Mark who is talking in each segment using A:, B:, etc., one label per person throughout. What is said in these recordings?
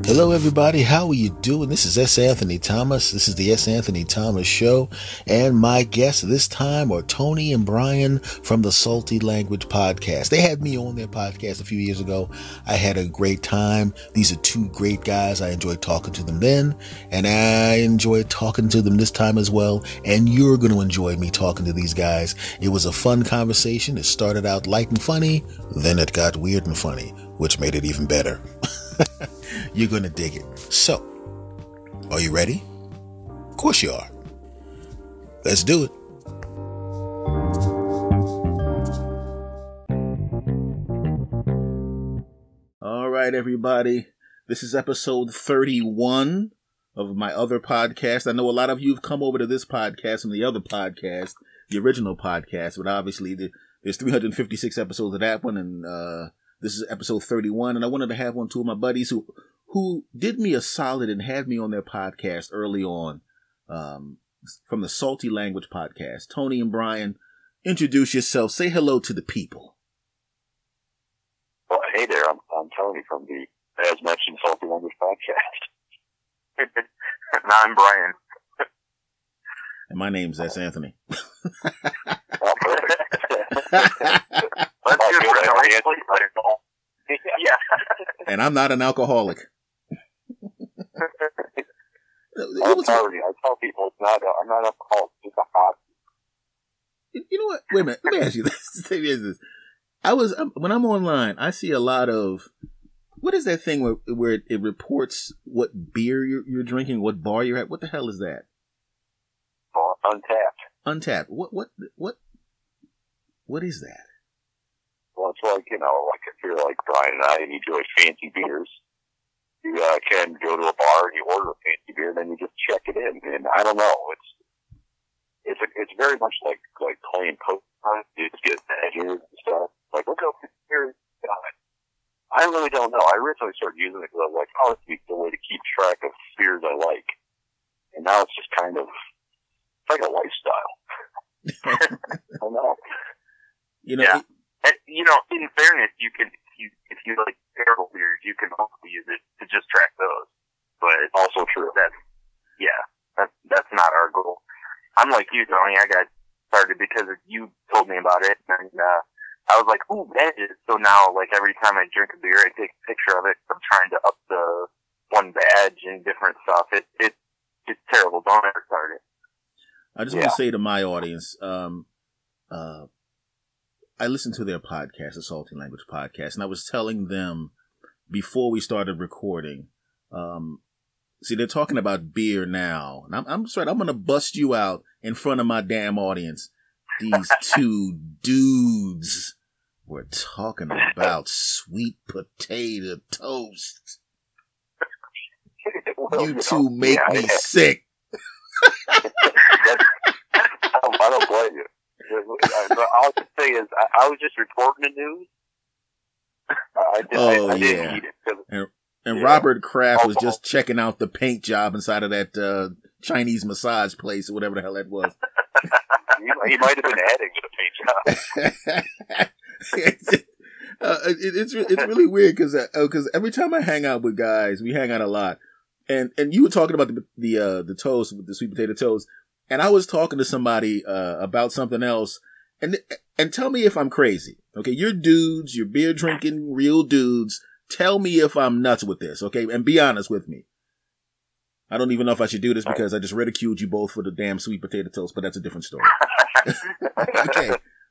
A: Hello, everybody. How are you doing? This is S. Anthony Thomas. This is the S. Anthony Thomas Show. And my guests this time are Tony and Brian from the Salty Language Podcast. They had me on their podcast a few years ago. I had a great time. These are two great guys. I enjoyed talking to them then, and I enjoyed talking to them this time as well. And you're going to enjoy me talking to these guys. It was a fun conversation. It started out light and funny, then it got weird and funny, which made it even better. You're going to dig it. So, are you ready? Of course you are. Let's do it. All right, everybody. This is episode 31 of my other podcast. I know a lot of you have come over to this podcast from the other podcast, the original podcast, but obviously there's 356 episodes of that one, and this is episode 31, and I wanted to have two of my buddies who did me a solid and had me on their podcast early on, from the Salty Language Podcast. Tony and Brian, introduce yourself. Say hello to the people.
B: Well, hey there. I'm Tony from the, as mentioned, Salty Language Podcast. And I'm Brian.
A: And my name's S. Anthony.
B: Oh, perfect. Yeah.
A: And I'm not an alcoholic.
B: I tell people I'm not alcoholic, just a hobby.
A: You know what? Wait a minute. Let me ask you this. When I'm online, I see a lot of, what is that thing where it reports what beer you're drinking, what bar you're at? What the hell is that?
B: Untapped.
A: Untapped. What is that?
B: Well, it's like, if you're like Brian and I and you enjoy fancy beers, you can go to a bar and you order a fancy beer and then you just check it in. And I don't know, it's very much like playing Pokemon. You just get edges and stuff. Like, look how here is God. I really don't know. I originally started using it because I was like, oh, it's the way to keep track of beers I like. And now it's just kind of, it's like a lifestyle. I don't know.
C: Yeah. In fairness, if you like terrible beers, you can also use it to just track those. But it's
B: also true.
C: That's not our goal. I'm like you, Tony. I got started because you told me about it, and I was like, ooh, badges. So now, like, every time I drink a beer, I take a picture of it. I'm trying to up the one badge and different stuff. It's terrible. Don't ever start it.
A: I just want to say to my audience, I listened to their podcast, the Salty Language Podcast, and I was telling them before we started recording, see, they're talking about beer now. And I'm sorry, I'm going to bust you out in front of my damn audience. These two dudes were talking about sweet potato toast.
B: Well,
A: you two make me sick.
B: I don't blame you. All I can say is I was just reporting the news. I didn't eat it.
A: And Robert Kraft was just checking out the paint job inside of that Chinese massage place or whatever the hell that was.
B: He might have been adding to the paint job.
A: It's really weird because every time I hang out with guys, we hang out a lot, and you were talking about the toast, the sweet potato toast. And I was talking to somebody about something else, and tell me if I'm crazy. Okay, you're dudes, you're beer drinking real dudes. Tell me if I'm nuts with this, okay? And be honest with me. I don't even know if I should do this because I just ridiculed you both for the damn sweet potato toast, but that's a different story. Okay.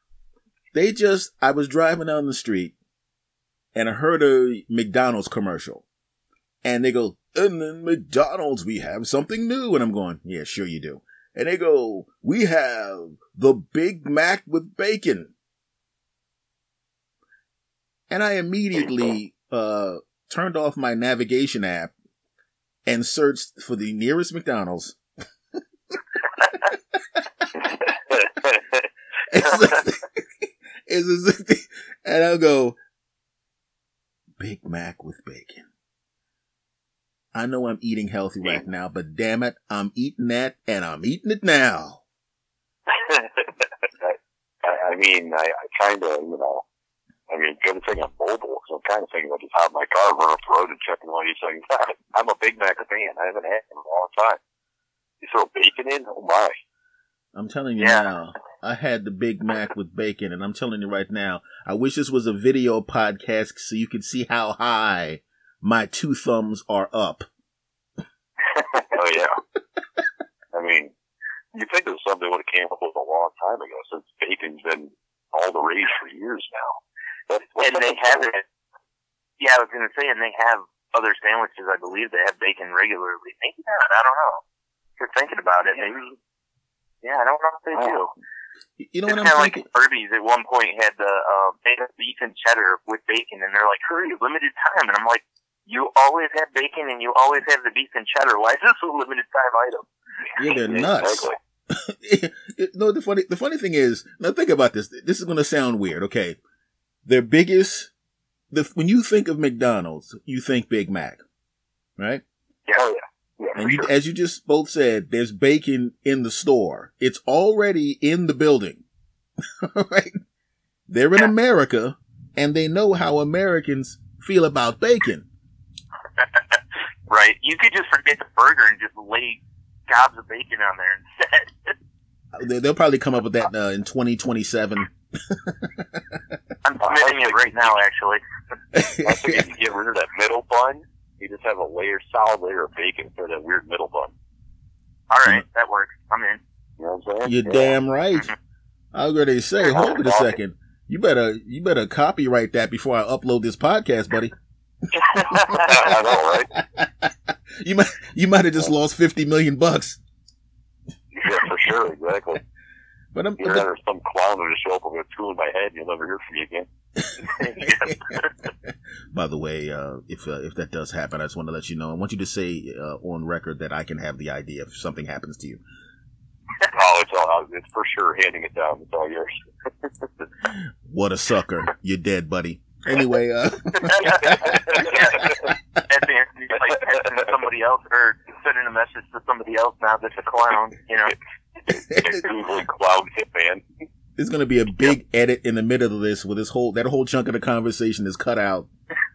A: I was driving down the street and I heard a McDonald's commercial, and they go, and then McDonald's, we have something new. And I'm going, yeah, sure you do. And they go, we have the Big Mac with bacon. And I immediately turned off my navigation app and searched for the nearest McDonald's. And I'll go, Big Mac with bacon. I know I'm eating healthy right now, but damn it, I'm eating that, and I'm eating it now.
B: I mean, I kind of, good thing I'm mobile, so I'm kind of thinking about just hop in my car, run up the road, and checking one of these things out. I'm a Big Mac fan. I haven't had them in a long time. You throw bacon in? Oh my!
A: I'm telling you now, I had the Big Mac with bacon, and I'm telling you right now, I wish this was a video podcast so you could see how high my two thumbs are up.
B: Oh yeah. I mean, you think of something would have came up with a long time ago, since bacon's been all the rage for years now.
C: And they have it. Yeah, I was going to say, and they have other sandwiches. I believe they have bacon regularly. Maybe not. I don't know. If you're thinking about it, maybe. Yeah, I don't know if they do.
A: You know what I'm
C: thinking?
A: thinking?
C: Like Arby's at one point had the beef and cheddar with bacon, and they're like, hurry, limited time. And I'm like, you always have bacon and you always have the beef and cheddar. Why is this a limited time item?
A: Yeah, they're nuts. No, the funny thing is, now think about this. This is going to sound weird, okay? Their biggest, when you think of McDonald's, you think Big Mac, right?
C: Yeah, oh, yeah.
A: And you, as you just both said, there's bacon in the store. It's already in the building. Right? They're in America, and they know how Americans feel about bacon.
C: Right. You could just forget the burger and just lay gobs of bacon on there instead.
A: They'll probably come up with that in 2027.
C: I'm submitting it right now, actually.
B: I think if you get rid of that middle bun, you just have a solid layer of bacon for that weird middle bun.
C: All right, that works. I'm in.
B: You know what I'm saying?
A: You're damn right. I was going to say, hold it a second. You better copyright that before I upload this podcast, buddy.
B: I know, right?
A: You might have just lost $50 million.
B: Yeah, for sure, exactly.
A: But
B: you're under some clown who just show up with a tool in my head, and you'll never hear from me again.
A: By the way, if that does happen, I just want to let you know. I want you to say on record that I can have the idea if something happens to you.
B: Oh, it's for sure handing it down. It's all yours.
A: What a sucker! You're dead, buddy. Anyway,
C: That's Anthony, like texting somebody else or sending a message to somebody else now that's a clown, you know.
B: Googling clown hitman.
A: There's going to be a big edit in the middle of this where that whole chunk of the conversation is cut out.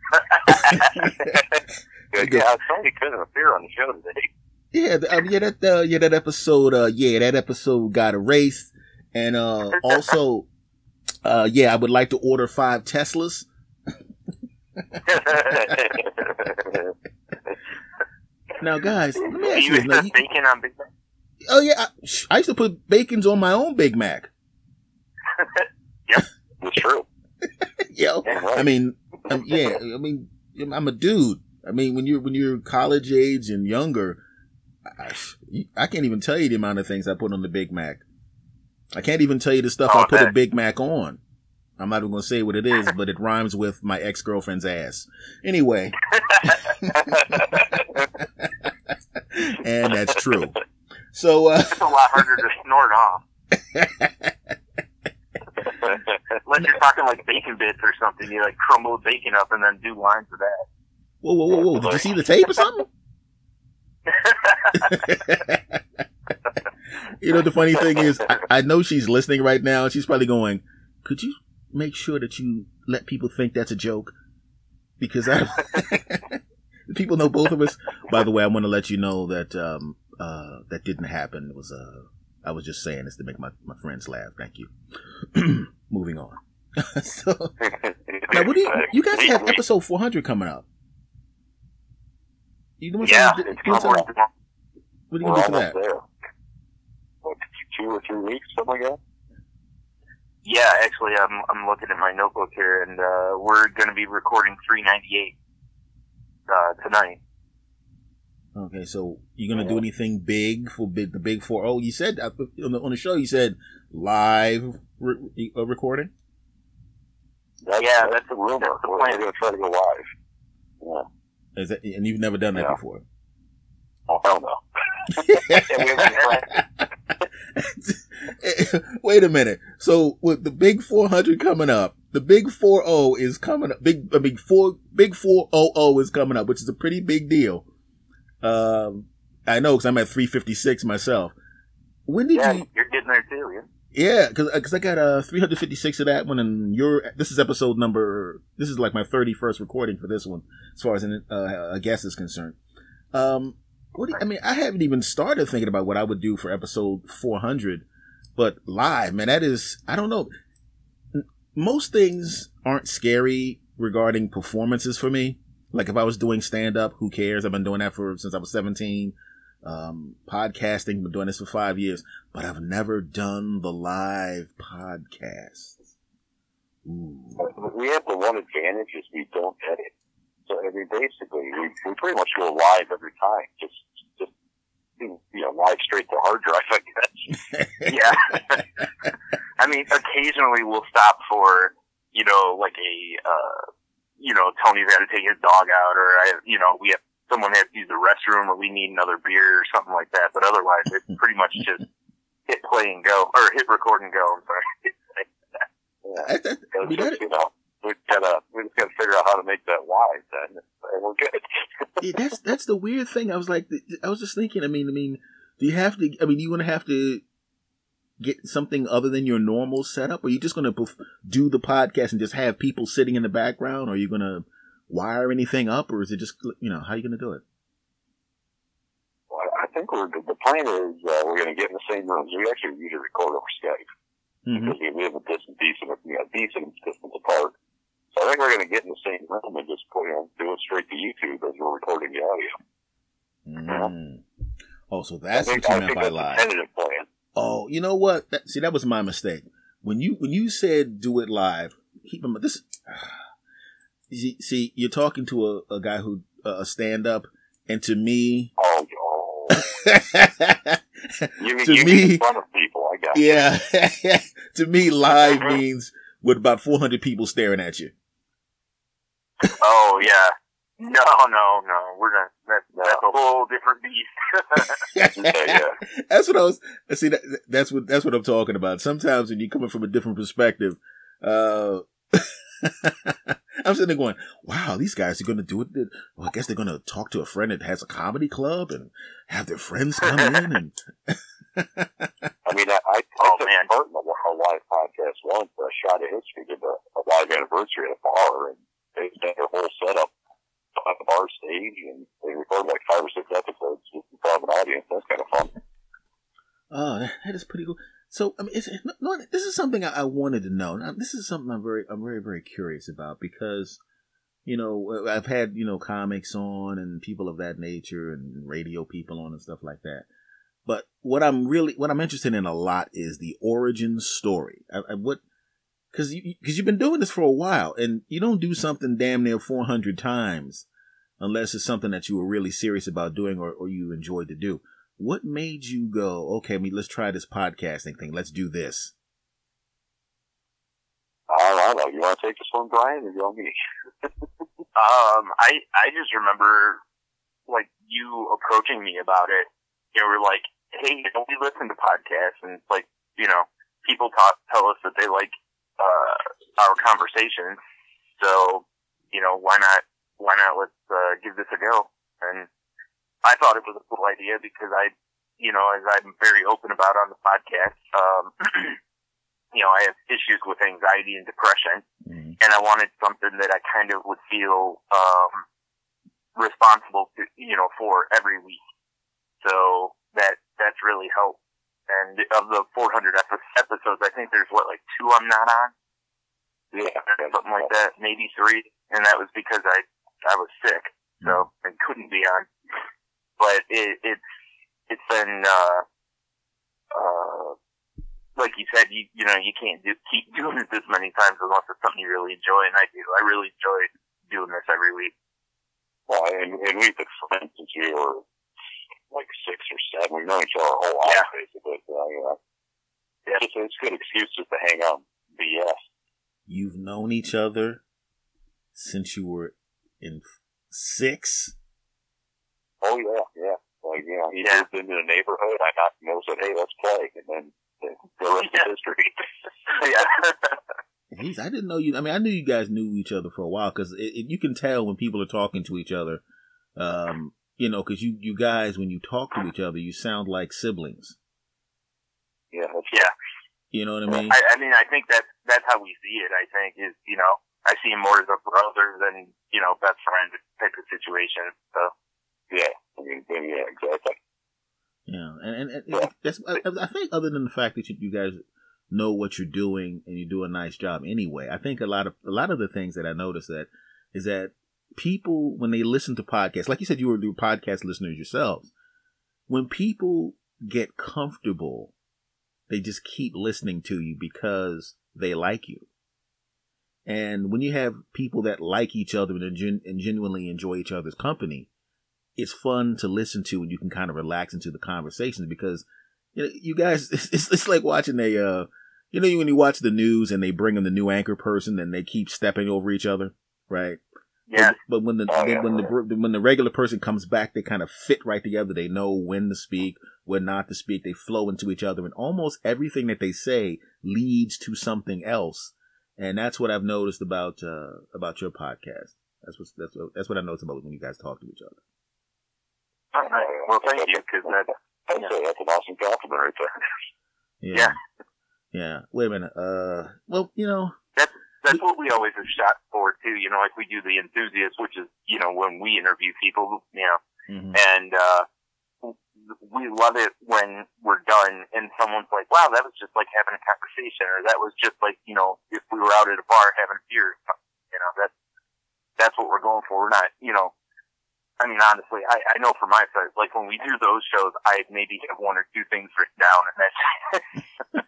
B: Yeah, somebody couldn't appear on the show today.
A: That episode got erased. And, also, I would like to order 5 Teslas. Now, guys, let me ask you this.
C: Bacon on Big Mac?
A: Oh, yeah. I used to put bacons on my own Big Mac.
C: Yep.
B: It's true.
A: Yo, I mean, I'm a dude. I mean, when you're college age and younger, I can't even tell you the amount of things I put on the Big Mac. I can't even tell you the stuff I put a Big Mac on. I'm not even going to say what it is, but it rhymes with my ex-girlfriend's ass. Anyway. And that's true. So,
C: it's a lot harder to snort off. Unless you're talking like bacon bits or something, you like crumble the bacon up and then do lines of that.
A: Whoa. Did you see the tape or something? You know, the funny thing is, I know she's listening right now, and she's probably going, could you make sure that you let people think that's a joke? Because people know both of us. By the way, I want to let you know that that didn't happen. It was I was just saying this to make my friends laugh. Thank you. Moving on. So now, what do you guys have episode 400 coming up? You doing something? What are you gonna do for that?
B: There. What, 2 or 3 weeks, something like that?
C: Yeah, actually, I'm looking at my notebook here, and we're going to be recording 398 tonight.
A: Okay, so you're going to do anything big for the Big 4-0? You said on the show, you said live recording?
B: That's the rumor. We're going to try to go live. Yeah.
A: Is that, and you've never done that before?
B: Oh, hell no.
A: Wait a minute. So with the Big 400 coming up, the Big 4-0 is coming up. Big 400 is coming up, which is a pretty big deal. I know because I'm at 356 myself. When did
C: you're getting there too, yeah.
A: Yeah, because I got 356 of that one, and this is episode number. This is like my 31st recording for this one, as far as a guest is concerned. I haven't even started thinking about what I would do for episode 400, but live, man, that is, I don't know. Most things aren't scary regarding performances for me. Like if I was doing stand up, who cares? I've been doing that since I was 17. Podcasting, been doing this for 5 years, but I've never done the live podcast. Ooh.
B: We have the one advantage is we don't edit. So I mean, basically, we pretty much go live every time. Just live straight to hard drive, I guess.
C: Yeah. I mean, occasionally we'll stop for, like Tony's got to take his dog out, or we have someone has to use the restroom, or we need another beer or something like that. But otherwise, it's pretty much just hit play and go, or hit record and go. I'm sorry.
B: We just gotta figure out how to make that live, then and we're good.
A: Yeah, that's the weird thing. I was just thinking. I mean, do you have to? I mean, you want to have to get something other than your normal setup, or are you just going to do the podcast and just have people sitting in the background, or are you going to wire anything up, or is it just, how are you going to do it?
B: Well, I think the plan is we're going to get in the same rooms. We actually usually record over Skype because we live a decent distance apart. So I think we're going to get in the same room and just do it straight to YouTube as we're recording the audio.
A: Oh, so that's what you meant by live.
B: Tentative plan.
A: Oh, you know what? That was my mistake. When you said do it live, keep in mind this. See, you're talking to a guy who a stand up, and to me,
B: you mean in front of people. I got
A: yeah. To me, live means with about 400 people staring at you.
C: Oh yeah. No. We're not. That's a whole different beast.
B: Yeah.
A: That's what I was. See, that's what I'm talking about. Sometimes when you're coming from a different perspective, I'm sitting there going, "Wow, these guys are going to do it." Well, I guess they're going to talk to a friend that has a comedy club and have their friends come in. And
B: I mean, I took part in a live podcast once. I shot a history, did a live anniversary at a bar, and they did their whole setup at the bar stage, and they recorded like 5 or 6 episodes just in front of an audience. That's kind of fun.
A: Oh, that is pretty cool. So, I mean, this is something I wanted to know. Now, this is something I'm very, very curious about because, I've had, comics on and people of that nature and radio people on and stuff like that. But what I'm interested in a lot is the origin story. Because you've been doing this for a while, and you don't do something damn near 400 times unless it's something that you were really serious about doing or you enjoyed to do. What made you go, okay, let's try this podcasting thing. Let's do this.
B: I don't know. You want to take this one, Brian, or you want me?
C: I just remember, like, you approaching me about it. You were like, hey, we listen to podcasts, and it's like, people tell us that they like our conversation. So, why not let's give this a go? And I thought it was a cool idea because as I'm very open about on the podcast, I have issues with anxiety and depression, and I wanted something that I kind of would feel responsible to, for every week. So that's really helped. And of the 400 episodes, I think there's 2 I'm not on.
B: Yeah,
C: something like that, maybe 3, and that was because I was sick, so I couldn't be on. But it's been like you said, you can't keep doing it this many times unless it's something you really enjoy, and I do. I really enjoy doing this every week.
B: Well, and we've been friends since we were like 6 or 7. We've known each other our whole life, basically. It's a good excuse just to hang out and BS.
A: You've known each other since you were in 6?
B: Oh, yeah. Like, he moved into the neighborhood. I knocked him and said, hey, let's play. And then the rest is history.
A: Yeah. I didn't know you. I mean, I knew you guys knew each other for a while because you can tell when people are talking to each other, because you guys, when you talk to each other, you sound like siblings.
B: Yeah.
A: You know what I mean?
C: I mean, I think that's how we see it. I think is, you know, I see him more as a brother than, you know, best friend type of situation. So
B: yeah, I mean, yeah, exactly.
A: Yeah, and that's, I think other than the fact that you guys know what you're doing and you do a nice job anyway, I think a lot of the things that I noticed is that people, when they listen to podcasts, like you said, you were podcast listeners yourselves, when people get comfortable, they just keep listening to you because they like you. And when you have people that like each other and genuinely enjoy each other's company, it's fun to listen to, and you can kind of relax into the conversations because, you know, you guys, it's like watching you know, when you watch the news and they bring in the new anchor person and they keep stepping over each other, right?
C: yeah,
A: But when the regular person comes back, they kind of fit right together. They know when to speak, when not to speak. They flow into each other, and almost everything that they say leads to something else. And that's what I've noticed about your podcast. That's what I noticed about when you guys talk to each other.
C: all right. Well, thank you, because
B: I'd say that's an awesome compliment right there.
A: Yeah. Wait a minute. Well, you know,
C: that's what we always have shot for too. You know, like we do the enthusiasts, which is, you know, when we interview people, you know, and we love it when we're done and someone's like, "Wow, that was just like having a conversation," or "That was just like, you know, if we were out at a bar having a beer." You know, that's what we're going for. We're not, you know. I mean, honestly, I know for my side, like when we do those shows, I maybe have one or two things written down, and that's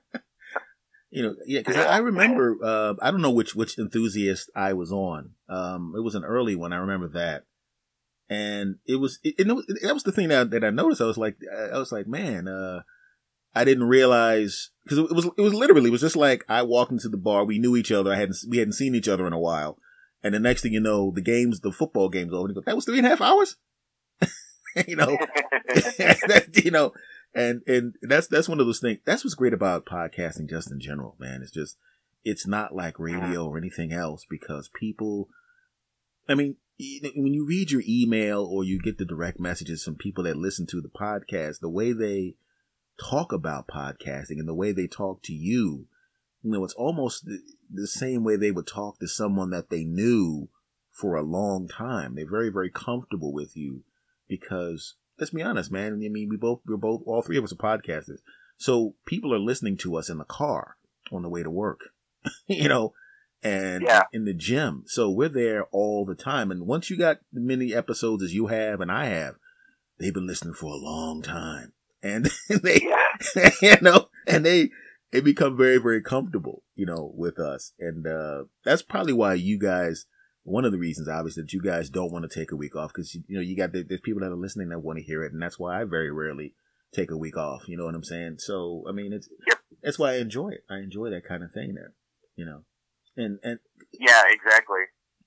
A: you know, yeah, because I remember, I don't know which enthusiast I was on. It was an early one. I remember that, and that was the thing that I noticed. I was like, man, I didn't realize, because it was just like I walked into the bar. We knew each other. We hadn't seen each other in a while. And the next thing you know, the football game's over. And you go, that was 3.5 hours? You know, you know, and that's one of those things. That's what's great about podcasting just in general, man. It's not like radio or anything else, because people, I mean, when you read your email or you get the direct messages from people that listen to the podcast, the way they talk about podcasting and the way they talk to you, you know, it's almost the same way they would talk to someone that they knew for a long time. They're very, very comfortable with you because, let's be honest, man. I mean, all three of us are podcasters. So people are listening to us in the car on the way to work, you know, and in the gym. So we're there all the time. And once you got as many episodes as you have and I have, they've been listening for a long time. And they, you know, and they become very, very comfortable, you know, with us. And that's probably why you guys, one of the reasons, obviously, that you guys don't want to take a week off, because, you know, you got there's people that are listening that want to hear it. And that's why I very rarely take a week off. You know what I'm saying? So, I mean, that's why I enjoy it. I enjoy that kind of thing there, you know. And
C: yeah, exactly.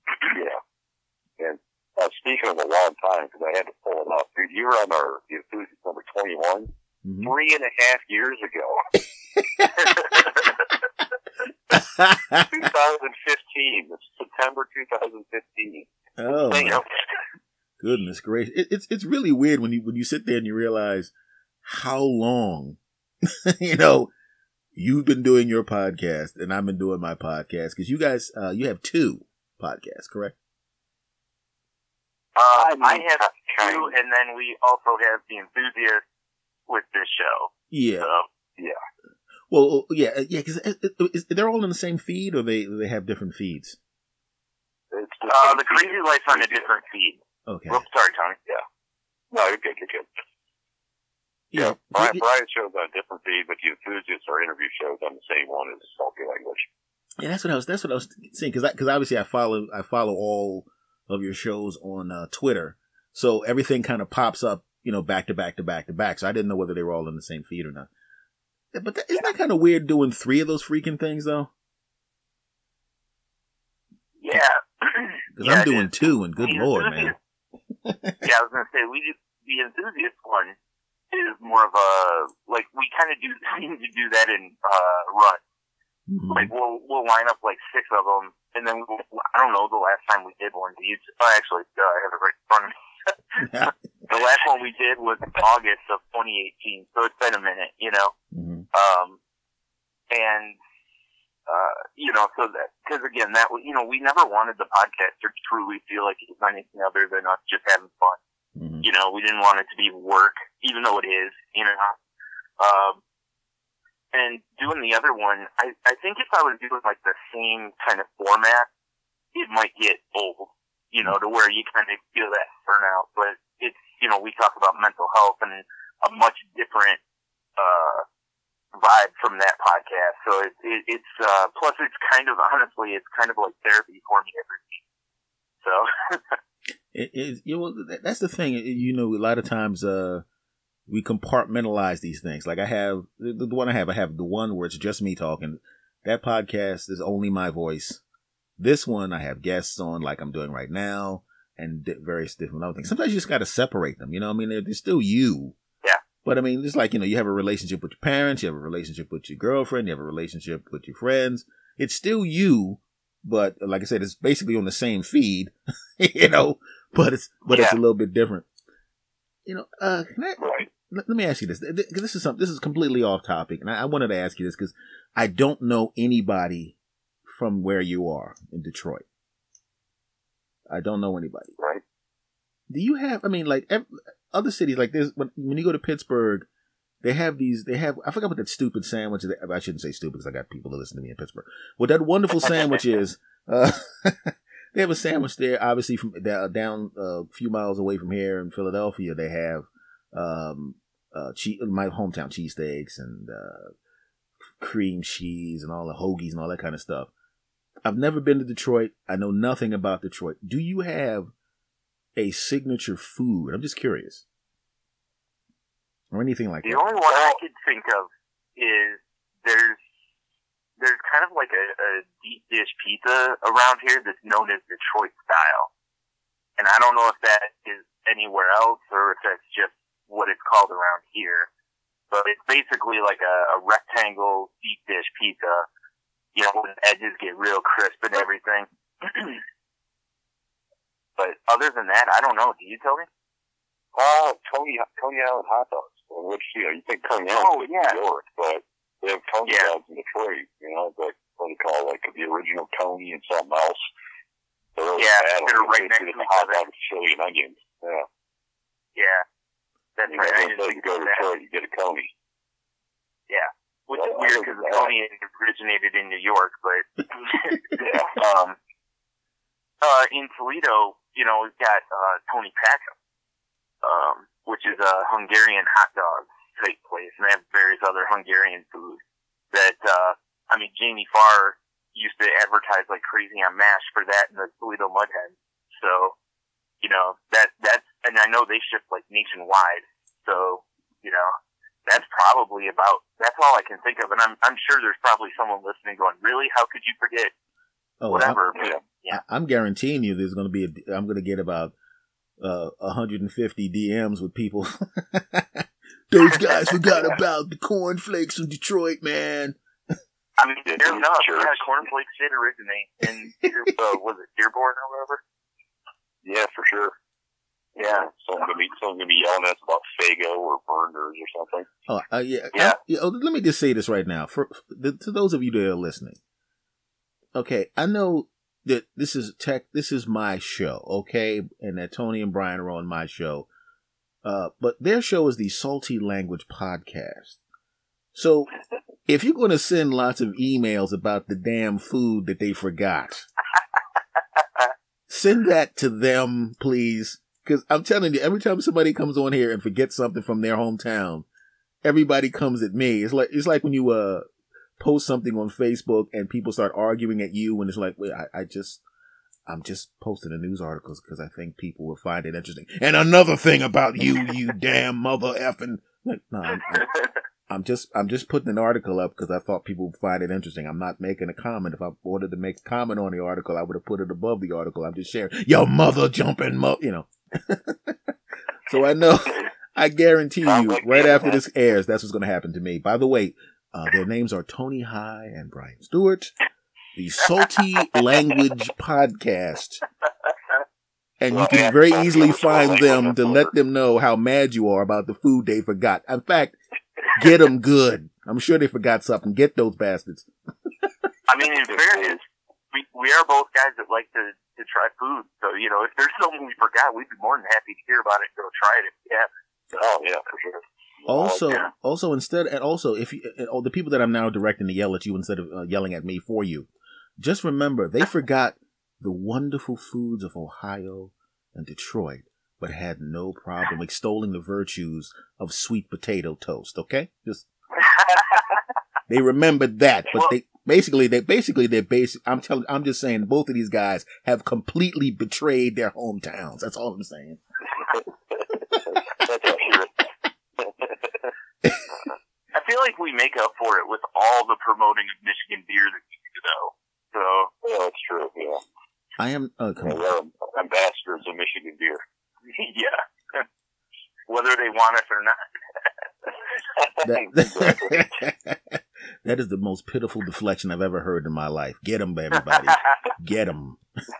B: Yeah. And speaking of a long time, because I had to pull it up, dude, you were on our Enthusiast number 21 3.5 years ago. 2015. September 2015.
A: Oh, my goodness gracious! It's really weird when you sit there and you realize how long, you know, you've been doing your podcast and I've been doing my podcast, because you guys you have 2 podcasts, correct?
C: I have 2, and then we also have the Enthusiast with this show.
A: Yeah.
C: So, yeah.
A: Well, yeah, because they're all in the same feed, or they have different feeds?
C: The Crazy Life's on a different feed.
A: Okay.
C: Oops, sorry, Tony.
B: Yeah. No, you're good. Yeah. Brian shows on a different feed, but the Enthusiasts are interview shows on the same one as Salty Language.
A: Yeah, that's what I was saying, because obviously I follow all of your shows on Twitter, so everything kind of pops up, you know, back to back to back to back. So I didn't know whether they were all in the same feed or not. But isn't that kind of weird doing 3 of those freaking things, though?
C: Yeah.
A: Because I'm doing 2, and good Lord, man.
C: Yeah, I was going to say, the Enthusiast one is more of a, like, we kind of seem to do that in run. Mm-hmm. Like, we'll line up like 6 of them, and then I don't know the last time we did one. Actually, I have it right in front of me. The last one we did was August of 2018, so it's been a minute, you know.
A: Mm-hmm.
C: And, so that, because again, that, we never wanted the podcast to truly feel like it was anything other than us just having fun.
A: Mm-hmm.
C: We didn't want it to be work, even though it is, and doing the other one, I think if I was doing like the same kind of format, it might get old, to where you kind of feel that burnout. But it's, we talk about mental health and a much different, vibe from that podcast. So it's plus it's kind of, honestly, it's kind of like therapy for me every week. So.
A: It is, that's the thing. A lot of times, we compartmentalize these things. Like I have the one I have the one where it's just me talking. That podcast is only my voice. This one I have guests on, like I'm doing right now, and various different other things. Sometimes you just got to separate them. You know what I mean? They're still you.
C: Yeah.
A: But I mean, it's like, you have a relationship with your parents, you have a relationship with your girlfriend, you have a relationship with your friends. It's still you, but like I said, it's basically on the same feed, but it's a little bit different. Let me ask you this. This is completely off topic, and I wanted to ask you this because I don't know anybody from where you are in Detroit. I don't know anybody.
B: Right.
A: Do you have, other cities like this, when you go to Pittsburgh, they have, I forgot what that stupid sandwich is. I shouldn't say stupid because I got people that listen to me in Pittsburgh. What that wonderful sandwich is, they have a sandwich there, obviously from down a few miles away from here in Philadelphia. They have, my hometown cheesesteaks and, cream cheese and all the hoagies and all that kind of stuff. I've never been to Detroit. I know nothing about Detroit. Do you have a signature food? I'm just curious. Or anything like that.
C: The only one I could think of is there's kind of like a deep dish pizza around here that's known as Detroit style. And I don't know if that is anywhere else or if that's just what it's called around here. But it's basically like a rectangle deep dish pizza, when the edges get real crisp and everything. But other than that, I don't know. Do you tell me?
B: Coney Island hot dogs. Which, you think Coney Island is New York, but they have Coney dogs in Detroit, but what they call like the original Coney and something else. They're
C: right next to each
B: hot
C: other.
B: Dogs, chili and onions. Yeah.
C: Yeah. That's right.
B: You go to Detroit, you get a Coney.
C: Yeah. Which is weird because Coney originated in New York, but in Toledo, we've got Tony Paco, which is a Hungarian hot dog type place, and they have various other Hungarian food that Jamie Farr used to advertise like crazy on MASH for that in the Toledo Mudhead. So, that's, and I know they ship like nationwide. So, that's probably that's all I can think of. And I'm sure there's probably someone listening going, really? How could you forget? Whatever.
A: I'm guaranteeing you there's going to be I'm going to get about 150 DMs with people. Those guys forgot about the cornflakes from Detroit, man.
C: Fair enough. Yeah, cornflakes did originate in, was it Dearborn or whatever?
B: Yeah, for sure. Yeah, someone's gonna be yelling at us about Faygo or Berners or something.
A: Let me just say this right now to those of you that are listening. Okay, I know that this is my show, okay, and that Tony and Brian are on my show, but their show is the Salty Language Podcast. So if you're going to send lots of emails about the damn food that they forgot, send that to them, please. Because I'm telling you, every time somebody comes on here and forgets something from their hometown, everybody comes at me. It's like when you post something on Facebook and people start arguing at you, and it's like, wait, I'm just posting the news articles because I think people will find it interesting. And another thing about you, you damn mother effing. No, I'm just putting an article up because I thought people would find it interesting. I'm not making a comment. If I wanted to make a comment on the article, I would have put it above the article. I'm just sharing. Yo, mother jumping, So I guarantee you, right after this airs, that's what's going to happen to me. By the way, their names are Tony High and Brian Stewart, the Salty Language Podcast. And you can very easily find them to let them know how mad you are about the food they forgot. In fact, get them good. I'm sure they forgot something. Get those bastards.
C: I mean, in fairness, we are both guys that like to try food. So, you know, if there's something we forgot, we'd be more than happy to hear about it and go try it. Yeah.
B: Oh, yeah, for sure.
A: Also, if you, the people that I'm now directing to yell at you instead of yelling at me for you, just remember they forgot the wonderful foods of Ohio and Detroit, but had no problem extolling the virtues of sweet potato toast. Okay, just they remembered that, but I'm just saying both of these guys have completely betrayed their hometowns. That's all I'm saying.
B: That's accurate.
C: I feel like we make up for it with all the promoting of Michigan beer that we do, though. So
B: yeah, that's true. Yeah,
A: I am.
B: We're ambassadors of Michigan beer.
C: Yeah, whether they want us or not.
A: That is the most pitiful deflection I've ever heard in my life. Get them, everybody. Get them.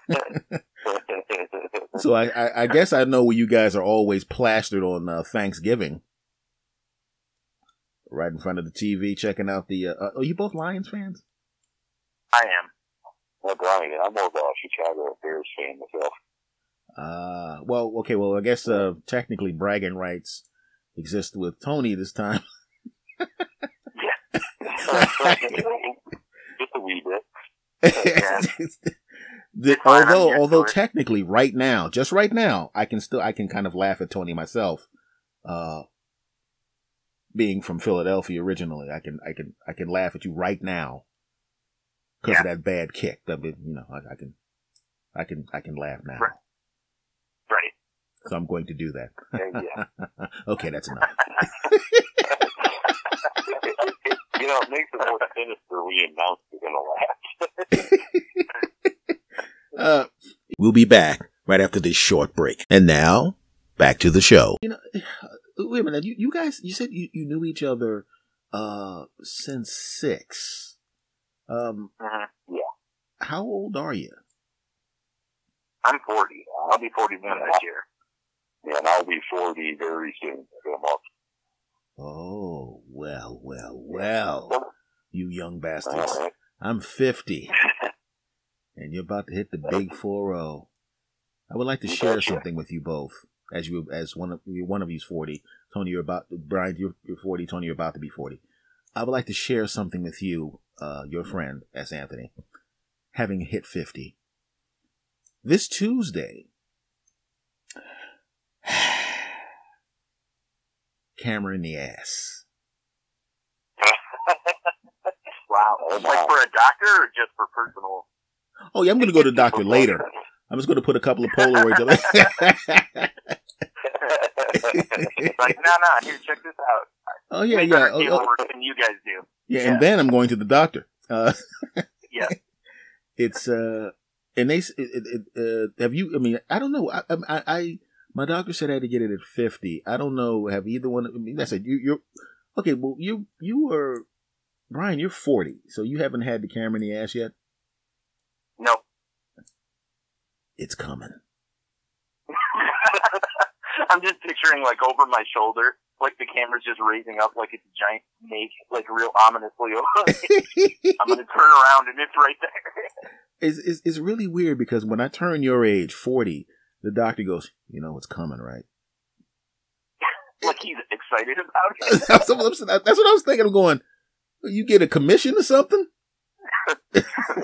A: So I guess I know where you guys are always plastered on Thanksgiving. Right in front of the TV, checking out the... are you both Lions fans?
C: I am.
B: Well, Brian, I'm more of a Chicago Bears fan myself.
A: Well, okay, well, I guess technically bragging rights exist with Tony this time.
C: Yeah.
B: Just a wee bit.
A: Although technically right now, just right now, I can kind of laugh at Tony myself. Being from Philadelphia originally, I can laugh at you right now because of that bad kick. I mean, you know, I can laugh now.
C: Right.
A: So I'm going to do that.
B: Yeah.
A: Okay, that's enough.
B: You know, it makes it more sinister when you announce you're gonna laugh.
A: We'll be back right after this short break. And now, back to the show. You know, wait a minute. You guys, you said you knew each other since 6.
B: Yeah.
A: How old are you?
C: I'm 40. I'll be 41 this year.
B: Yeah, and I'll be 40 very soon. In a month.
A: Oh, well. You young bastards.
B: Right.
A: I'm 50. And you're about to hit the big 4-0. I would like to share something with you both. As one of you's 40. Tony, Brian, you're 40. Tony, you're about to be 40. I would like to share something with you, your friend, S. Anthony, having hit 50. This Tuesday, camera in the ass.
C: Wow. Like for a doctor or just for personal?
A: Oh, yeah, I'm going to go to the doctor later. I'm just going to put a couple of Polaroids of it.
C: Like, no, here, check this out.
A: Oh, yeah, yeah.
C: Work than you guys do.
A: Yeah, and then I'm going to the doctor.
C: Yeah.
A: It's, and they, have you, I mean, I don't know. My doctor said I had to get it at 50. I don't know. Have either one, I mean, that's it. You're, okay, well, you were, Brian, you're 40, so you haven't had the camera in the ass yet?
C: Nope.
A: It's coming.
C: I'm just picturing, like, over my shoulder, like the camera's just raising up like it's a giant snake, like real ominously. I'm going to turn around and it's right there.
A: It's really weird because when I turn your age, 40, the doctor goes, you know what's coming, right?
C: Like he's excited about it.
A: That's what I was thinking. I'm going, you get a commission or something?
B: Is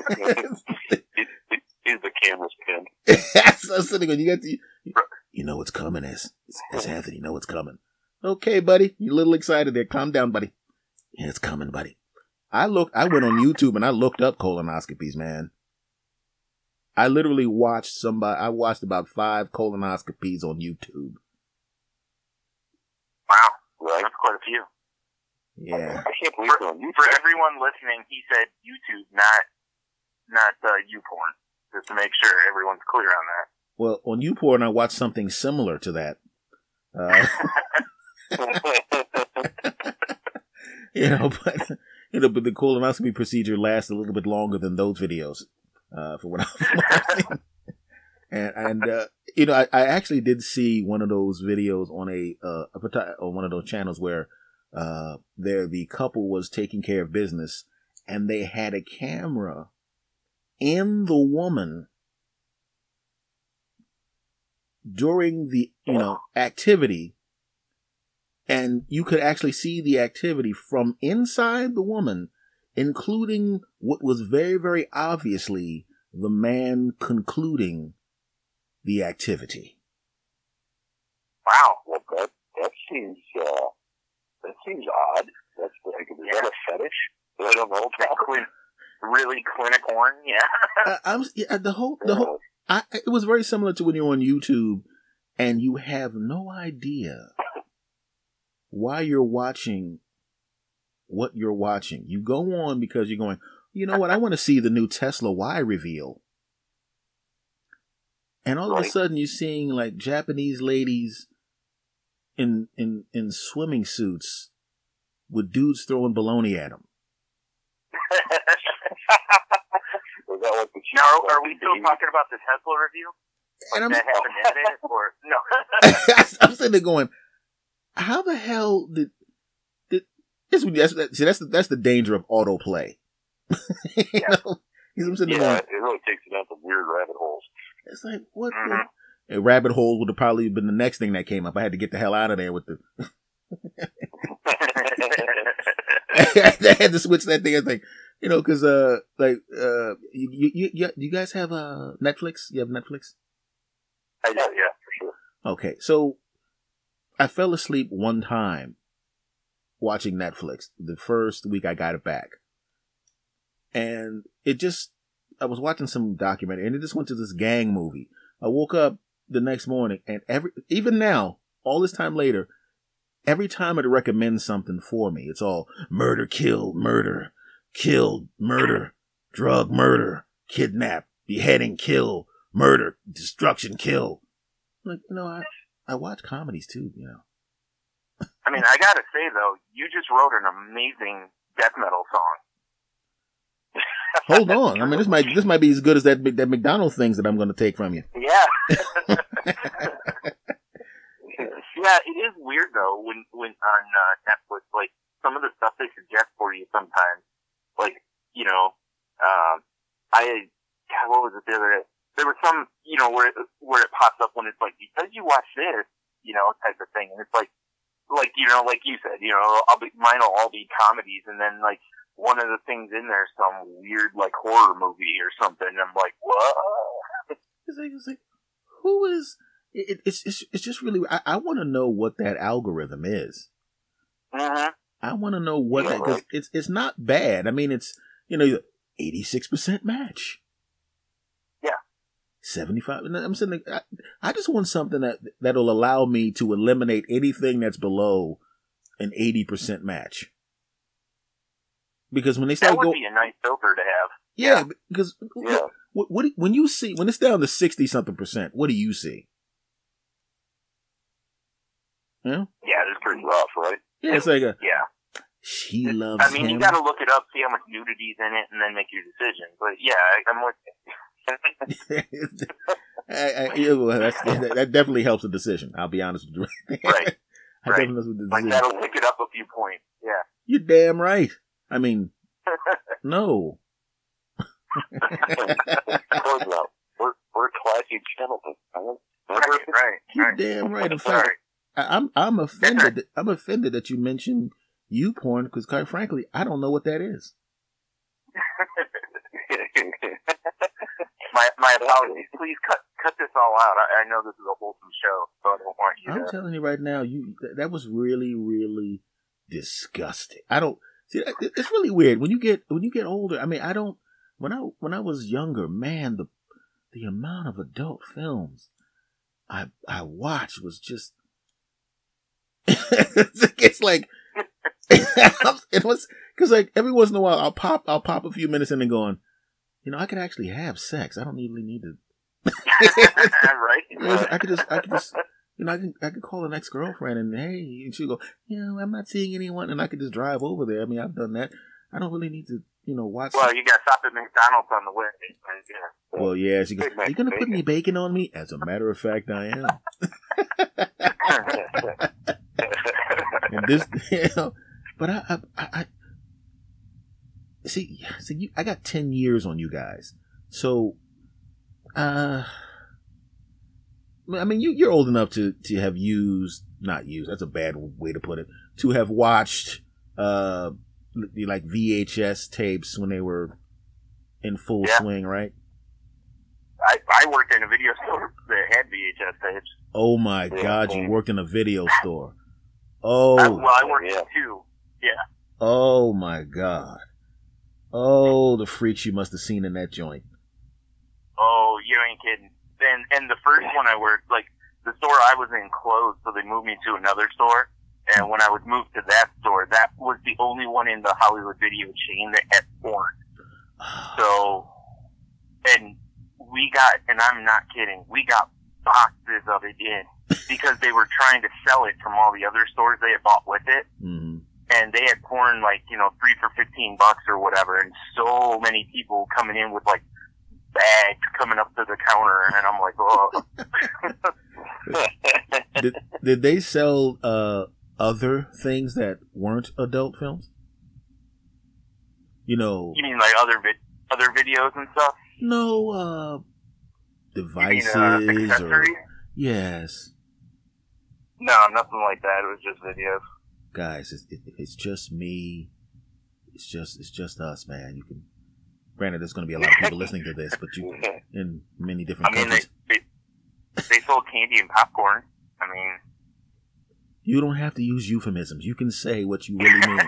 B: the camera's pin?
A: So I'm sitting going, you know what's coming, as Anthony, you know what's coming. Okay, buddy, you're a little excited there. Calm down, buddy. Yeah, it's coming, buddy. I went on YouTube and I looked up colonoscopies, man. I literally watched about 5 colonoscopies on YouTube.
C: Wow. Right. That's quite a few.
A: Yeah.
B: I can't believe it on YouTube.
C: For everyone listening, he said YouTube, not YouPorn, just to make sure everyone's clear on that.
A: Well, on YouPorn, I watched something similar to that. But the colonoscopy procedure lasts a little bit longer than those videos, for what I'm watching. And I actually did see one of those videos on on one of those channels where the couple was taking care of business, and they had a camera in the woman during the, activity, and you could actually see the activity from inside the woman, including what was very, very obviously the man concluding the activity.
B: Wow. Well, that seems odd. That's like, is that a fetish? I don't know.
C: Really clinic porn, yeah.
A: It was very similar to when you're on YouTube and you have no idea why you're watching what you're watching. You go on because you're going, you know what, I want to see the new Tesla Y reveal. And all of a sudden you're seeing like Japanese ladies in swimming suits with dudes throwing baloney at them.
C: Now, are we still talking about the Tesla review?
A: And I'm,
C: that happened yesterday, or no?
A: I'm sitting there going, how the hell did that's the danger of autoplay. You know? I'm sitting there going,
B: it really takes it down some weird rabbit holes.
A: It's like, what the... A rabbit hole would have probably been the next thing that came up. I had to get the hell out of there with the... I had to switch that thing. I think, because you guys have Netflix? You have Netflix?
B: Yeah, for sure.
A: Okay, so I fell asleep one time watching Netflix the first week I got it back, and I was watching some documentary, and it just went to this gang movie. I woke up the next morning, and even now, all this time later, every time it recommends something for me, it's all murder, killed, murder, drug, murder, kidnap, beheading, kill, murder, destruction, kill. Like, I watch comedies too,
C: I mean, I gotta say though, you just wrote an amazing death metal song.
A: Hold on. I mean, this might be as good as that McDonald's things that I'm going to take from you.
C: Yeah. Yeah, it is weird though when on Netflix, like some of the stuff they suggest for you sometimes, like what was it the other day? There was some where it pops up when it's like, because you watch this, type of thing, and it's like like you said, mine will all be comedies, and then like one of the things in there is some weird like horror movie or something. And I'm like, what?
A: It's like who is? It's just really. I want to know what that algorithm is.
C: Mm-hmm.
A: I want to know what that, because it's not bad. I mean, it's 86% match.
C: Yeah.
A: 75. I'm saying I just want something that'll allow me to eliminate anything that's below an 80% match. Because when they start
C: that would be a nice filter to have.
A: Yeah, because when it's down to 60-something%, what do you see? Yeah,
B: it's pretty rough, right?
A: Yeah, it's like she loves him.
C: I mean, you got to look it up, see how much nudity's in it, and then make your decision. But yeah, I'm with you.
A: That definitely helps the decision. I'll be honest with you.
C: Right.
A: Definitely helps with the decision.
C: Like that'll pick it up a few points. Yeah.
A: You're damn right. I mean, no.
B: We're classy gentlemen.
C: Right.
A: You're damn right. In fact, I'm offended. I'm offended that you mentioned YouPorn, because quite frankly, I don't know what that is.
C: My apologies. Please cut this all out. I know this is a wholesome show, so I don't want you to...
A: I'm telling you right now, that was really, really disgusting. I don't see. It's really weird when you get older. I mean, I don't. When I was younger, man, the amount of adult films I watched was just. It's like it was, because like every once in a while I'll pop a few minutes in and going, I could actually have sex. I don't really need to.
C: Right.
A: I could just I could call an ex-girlfriend and she'll go, I'm not seeing anyone, and I could just drive over there. I mean, I've done that. I don't really need to, watch.
C: Well, you got to stop at McDonald's on the way.
A: Well, yeah. She goes, are you going to put any bacon on me? As a matter of fact, I am. And this, But I see, I got 10 years on you guys. So, I mean, you're old enough to have not used, that's a bad way to put it, to have watched, like VHS tapes when they were in full swing, right?
C: I worked in a video store that had VHS tapes.
A: Oh my God, you worked in a video store. Oh.
C: I worked in two. Yeah.
A: Oh my God. Oh, the freaks you must have seen in that joint.
C: Oh, you ain't kidding. And the first one I worked, like, the store I was in closed, so they moved me to another store. And when I was moved to that store, that was the only one in the Hollywood video chain that had porn. So, and we got, and I'm not kidding, we got boxes of it in because they were trying to sell it from all the other stores they had bought with it.
A: Mm-hmm.
C: And they had porn, like, 3 for $15 or whatever, and so many people coming in with, like, bags coming up to the counter, and I'm like, oh.
A: Did they sell other things that weren't adult films? You
C: mean like other videos and stuff?
A: No, devices or yes.
C: No, nothing like that. It was just videos.
A: Guys, it's just me. It's just us, man. You can. Granted, there's going to be a lot of people listening to this, but you in many different countries.
C: They sold candy and popcorn. I mean,
A: you don't have to use euphemisms. You can say what you really mean.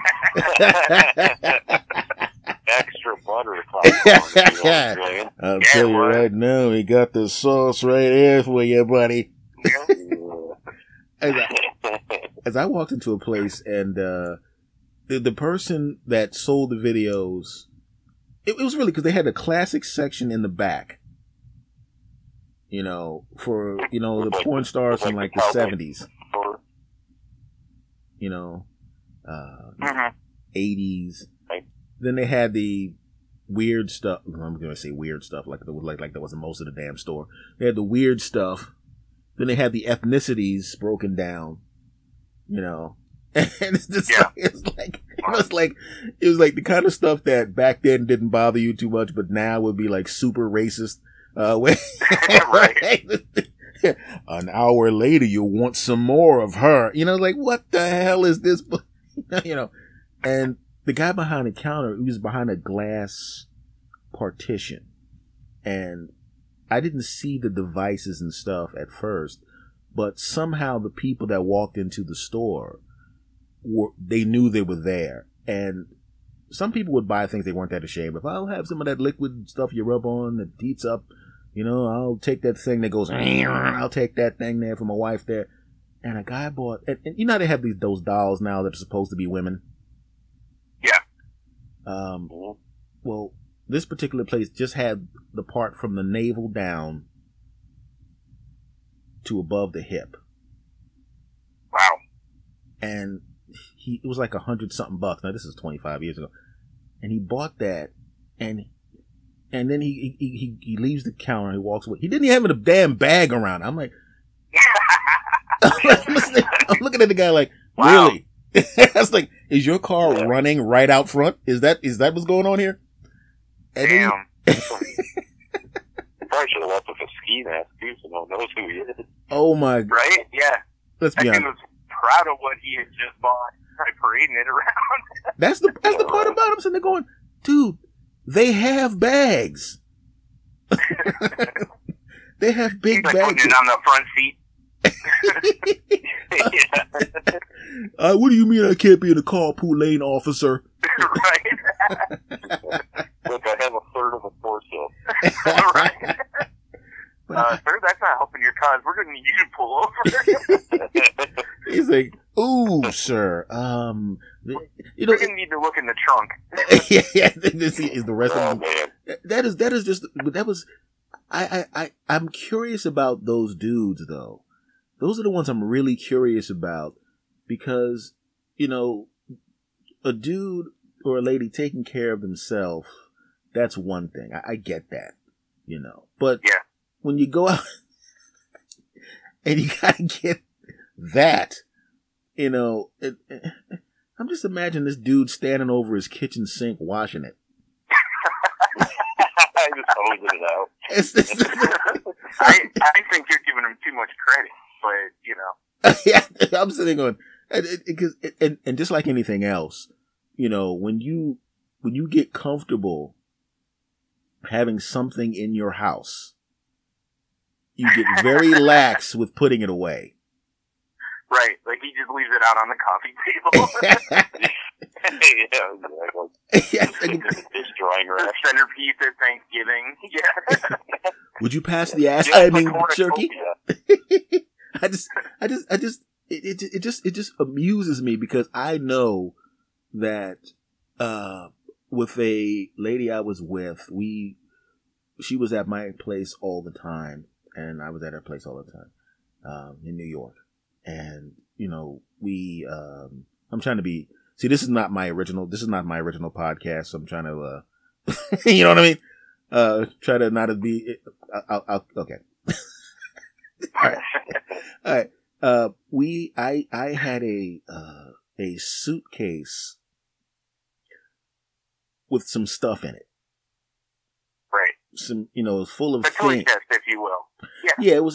B: Extra butter popcorn.
A: I'll tell you right now, we got the sauce right here for you, buddy. As I walked into a place and the person that sold the videos, it was really because they had a classic section in the back, for the porn stars from like the 70s, 80s. Then they had the weird stuff. I'm going to say weird stuff like that wasn't most of the damn store. They had the weird stuff. Then they had the ethnicities broken down, and it's just it was like the kind of stuff that back then didn't bother you too much, but now would be like super racist. Right. An hour later, you want some more of her. Like what the hell is this? And the guy behind the counter, he was behind a glass partition, and I didn't see the devices and stuff at first, but somehow the people that walked into the store they knew they were there. And some people would buy things they weren't that ashamed of. I'll have some of that liquid stuff you rub on that heats up. I'll take that thing that goes, I'll take that thing there for my wife there. And a guy bought, and they have those dolls now that are supposed to be women.
C: Yeah.
A: Well, this particular place just had the part from the navel down to above the hip.
C: Wow.
A: And it was like $100-something. Now this is 25 years ago, and he bought that, and then he leaves the counter. He walks away. He didn't even have a damn bag around. I'm like, I'm looking at the guy like, wow. Really? I was like, is your car running right out front? Is that what's going on here? And
C: damn.
B: You probably should have left with a ski mask too, so no one knows who he is.
A: Oh my!
C: Right? Yeah.
A: Let's be honest.
C: He was proud of what he had just bought, parading it around.
A: That's the part about him. Sitting there going, dude, they have bags. They have big bags.
C: Putting it on the front seat.
A: What do you mean I can't be in the carpool lane, officer?
C: Right.
B: Look, I have a third of a torso.
C: Right. Sir, that's not helping your cause. We're going to need you to pull over.
A: He's like, ooh, sir.
C: We're going to need to look in the trunk.
A: Yeah, this is the rest of them. That was, I'm curious about those dudes, though. Those are the ones I'm really curious about, because, a dude or a lady taking care of themselves, that's one thing. I get that, but
C: yeah.
A: When you go out and you gotta get that, I'm just imagining this dude standing over his kitchen sink washing it.
B: I just hosing it out.
C: I think you're giving him too much credit, but you know.
A: Yeah, I'm sitting on, and just like anything else, you know, when you get comfortable having something in your house, you get very lax with putting it away.
C: Right, like he just leaves it out on the coffee table.
B: Yeah, destroying
C: the centerpiece at Thanksgiving. Yeah.
A: Would you pass the ass? I mean, jerky. It just amuses me because I know that with a lady I was with, she was at my place all the time, and I was at her place all the time in New York. And you know, I'm trying to be. See, this is not my original podcast. So I'm trying to, you know what I mean? Try to not to be. Okay. All right. I had a suitcase with some stuff in it.
C: Right.
A: Some, you know, full of
C: a toy chest, if you will. Yeah.
A: Yeah. I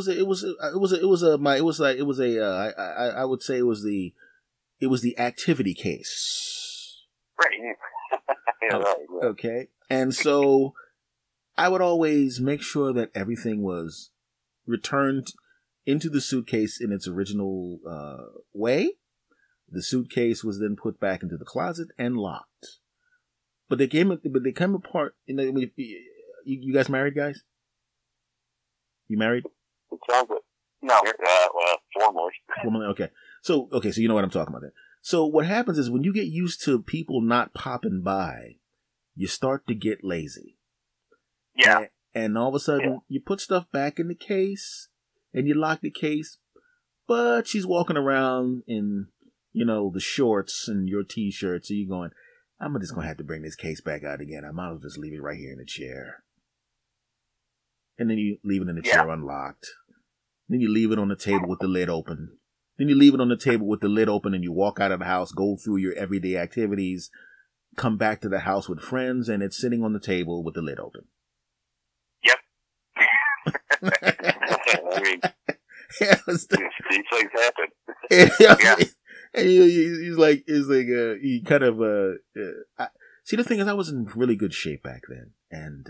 A: would say it was the activity case.
C: Right.
B: Yeah, right.
A: Okay. And so I would always make sure that everything was returned into the suitcase in its original way. The suitcase was then put back into the closet and locked. But they came apart. You know, you guys married, guys? You married?
B: It sounds like
C: no.
B: Well, 4 more.
A: Okay. So you know what I'm talking about then. So what happens is when you get used to people not popping by, you start to get lazy.
C: Yeah.
A: And all of a sudden, you put stuff back in the case, and you lock the case, but she's walking around in, you know, the shorts and your t-shirt, so you're going, I'm just going to have to bring this case back out again. I might as well just leave it right here in the chair. And then you leave it in the chair unlocked. Then you leave it on the table with the lid open. Then you leave it on the table with the lid open and you walk out of the house, go through your everyday activities, come back to the house with friends, and it's sitting on the table with the lid open.
C: Yep.
B: I mean, these things happen.
A: Yeah. And he's like, he kind of, see, the thing is, I was in really good shape back then. And,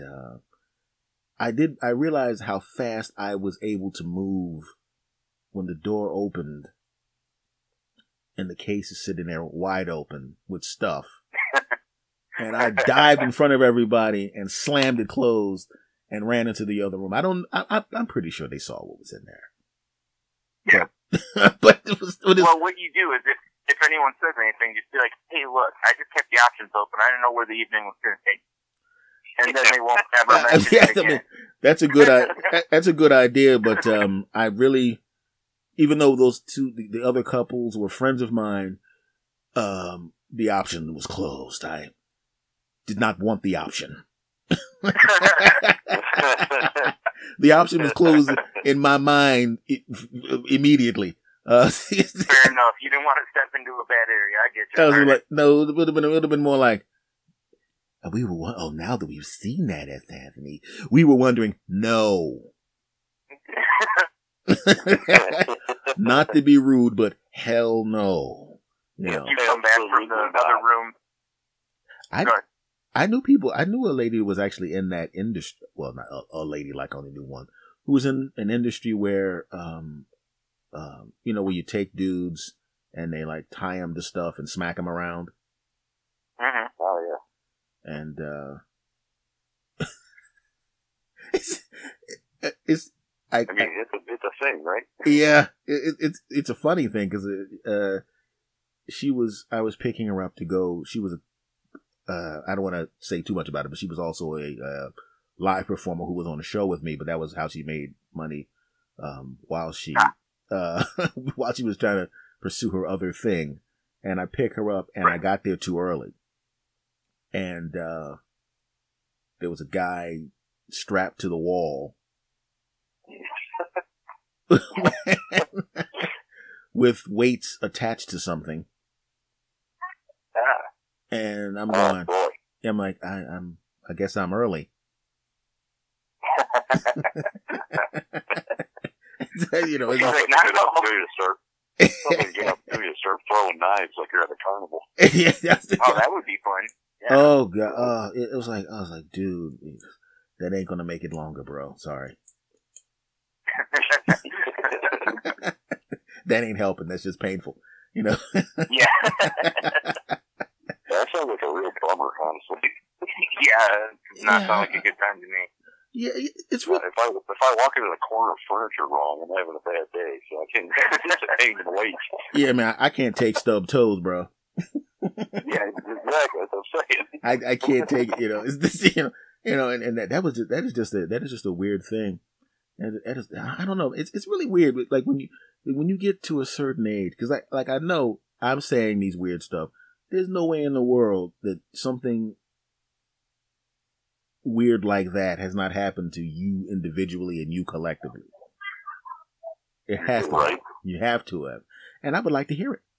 A: I realized how fast I was able to move when the door opened and the case is sitting there wide open with stuff. And I dived in front of everybody and slammed it closed and ran into the other room. I'm pretty sure they saw what was in there.
C: Yeah.
A: But
C: well, what you do is if anyone says anything, just be like, hey, look, I just kept the options open. I didn't know where the evening was going to take. And then they won't ever mention it again.
A: I mean, that's a good idea, but I really, even though those two, the other couples were friends of mine, the option was closed. I did not want the option. The option was closed in my mind immediately.
C: Fair enough. You didn't want to step into a bad area. I get you.
A: Like, no, it would have been more like, now that we've seen that, Anthony, we were wondering, no. Not to be rude, but hell no. You know.
C: You come back from the other room.
A: I knew a lady who was actually in that industry. Well, not a lady, like I only knew one, who was in an industry where, you know, where you take dudes and they like tie them to stuff and smack them around.
C: Mm-hmm.
B: Oh yeah.
A: And it's a
B: thing, right?
A: Yeah, it's a funny thing because I was picking her up to go. She was I don't want to say too much about it, but she was also a live performer who was on the show with me. But that was how she made money while she was trying to pursue her other thing. And I pick her up, and I got there too early. And there was a guy strapped to the wall with weights attached to something. And I'm
B: Oh
A: going,
B: boy.
A: I'm like, I guess I'm early. You know, it's
B: Sounds
A: just,
B: like a good opportunity to start. Sounds like a good opportunity to start throwing knives like you're at a carnival.
A: yeah,
C: Oh, that would be fun. Yeah.
A: oh god, it was like, I was like, dude, that ain't gonna make it longer, bro. Sorry. That ain't helping. That's just painful. You know?
C: Yeah.
B: That sounds like a real bummer, honestly.
C: Yeah, it does not sound like a good time to me.
A: Yeah, it's
B: But
A: really.
B: if I walk into the corner of furniture wrong, I'm having a bad day, so I can't even wait.
A: Yeah, man, I can't take stub toes, bro.
B: Yeah, exactly. That's what I'm saying.
A: I can't take it. You know, it's this. You know, and that is just a weird thing. And that is, I don't know. It's really weird. Like when you get to a certain age, because I know I'm saying these weird stuff. There's no way in the world that something weird like that has not happened to you individually and you collectively. It has to.
B: Right.
A: You have to have. And I would like to hear it.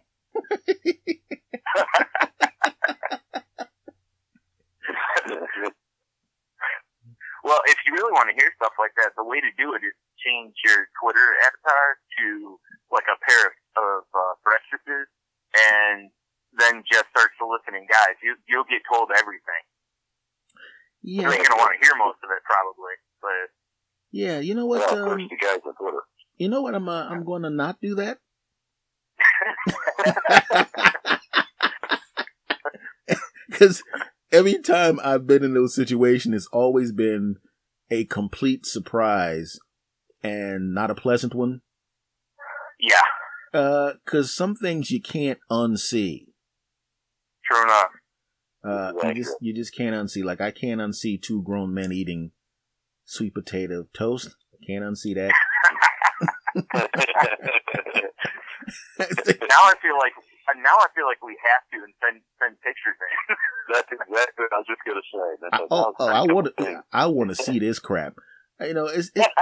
C: Well, if you really want to hear stuff like that, the way to do it is change your Twitter avatar to like a pair of breastises, and then just start soliciting guys. You'll get told everything.
A: Yeah.
C: You ain't gonna want to hear most of it, probably, but
A: Yeah. You know what?
B: Well, first, you guys on Twitter.
A: You know what? I'm going to not do that. Because every time I've been in those situations, it's always been a complete surprise and not a pleasant one.
C: yeah,
A: Because some things you can't unsee.
C: true enough.
A: You just can't unsee. Like I can't unsee two grown men eating sweet potato toast. I can't unsee that.
C: Now I feel like we have to and send pictures in.
B: That's exactly what I was just going to say.
A: I want to see this crap. You know,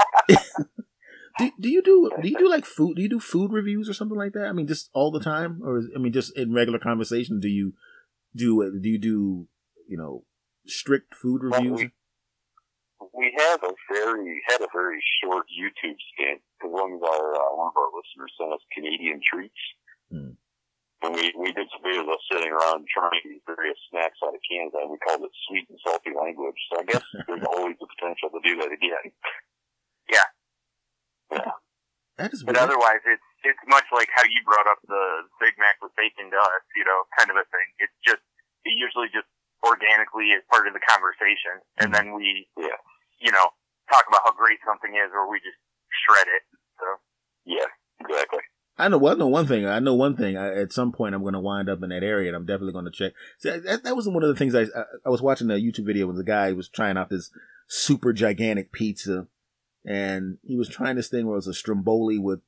A: do you do like food? Do you do food reviews or something like that? I mean, just all the time, or just in regular conversation? Do you do strict food reviews?
B: We had a very short YouTube stint because one of our listeners sent us Canadian treats.
A: Hmm.
B: And we did some videos of us sitting around trying these various snacks out of Canada, and we called it Sweet and Salty Language. So I guess there's always the potential to do that again.
C: Yeah.
A: That is
C: But
A: weird.
C: otherwise, it's much like how you brought up the Big Mac with bacon to us, kind of a thing. It usually just organically is part of the conversation, and then we, talk about how great something is, or we just shred it. So
B: Yeah, exactly.
A: I know one thing. At some point, I'm going to wind up in that area, and I'm definitely going to check. So that was one of the things I was watching a YouTube video when the guy was trying out this super gigantic pizza, and he was trying this thing where it was a stromboli with,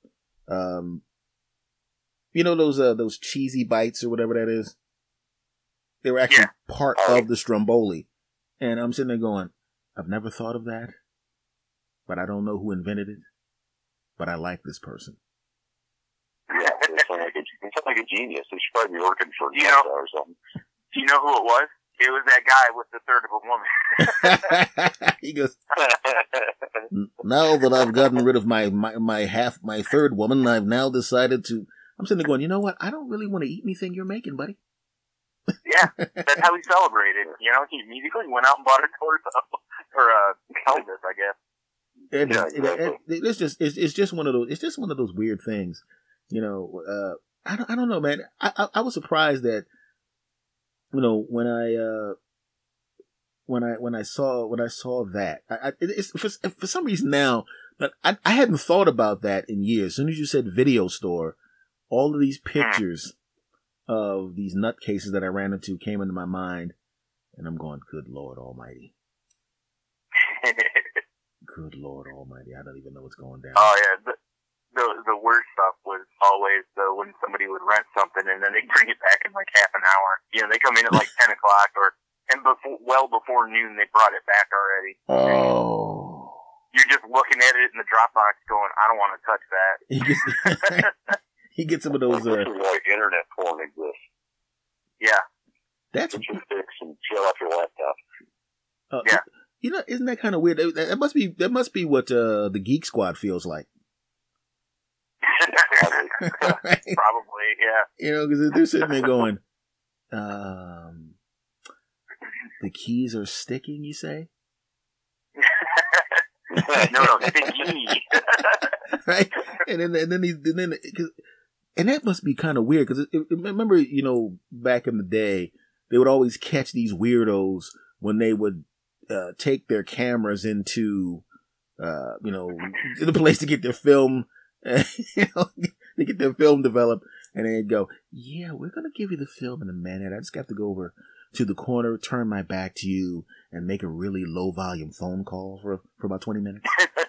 A: those cheesy bites or whatever that is. They were actually part of the stromboli, and I'm sitting there going, I've never thought of that, but I don't know who invented it, but I like this person.
B: Yeah, it sounds like a genius. He should probably be working for NASA or something.
C: Do you know who it was? It was that guy with the third of a woman.
A: He goes, now that I've gotten rid of my third woman, I've now decided to. I'm sitting there going, you know what? I don't really want to eat anything you're making, buddy.
C: Yeah, that's how he celebrated. He immediately went out and bought a torso or a pelvis, I guess.
A: It's just one of those. It's just one of those weird things. I don't know, man. I was surprised that when I saw that it's for some reason now, but I hadn't thought about that in years. As soon as you said video store, all of these pictures of these nutcases that I ran into came into my mind, and I'm going, good Lord Almighty. Good Lord Almighty. I don't even know what's going down.
C: Oh yeah. The worst stuff was always when somebody would rent something and then they bring it back in like half an hour. They come in at like 10 o'clock and before noon they brought it back already.
A: Oh.
C: You're just looking at it in the Dropbox going, I don't want to touch that.
A: He gets some of those.
B: This is why internet porn exists.
C: Yeah.
A: That's
B: get your fix and shut off your laptop.
C: Yeah.
A: You know, isn't that kind of weird? That must be what the Geek Squad feels like.
C: Right? Probably, yeah.
A: You know, because they're sitting there going, the keys are sticking, you say?
C: No, sticky.
A: Right? And that must be kind of weird because remember, you know, back in the day, they would always catch these weirdos when they would take their cameras into, you know, the place to get their film, you know, to get their film developed, and they'd go, "Yeah, we're gonna give you the film in a minute. I just got to go over to the corner, turn my back to you, and make a really low volume phone call for about 20 minutes."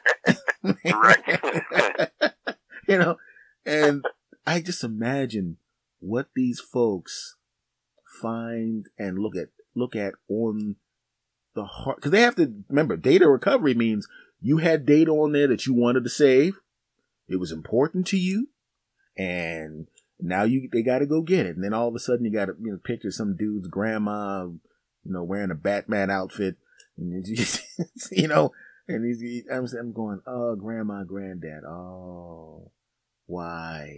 C: Right.
A: You know, and I just imagine what these folks find and look at on the heart, because they have to remember, data recovery means you had data on there that you wanted to save. It was important to you, and now they got to go get it. And then all of a sudden, you got to, you know, picture some dude's grandma, you know, wearing a Batman outfit, and just, you know, and I'm going, oh, grandma, granddad, oh, why?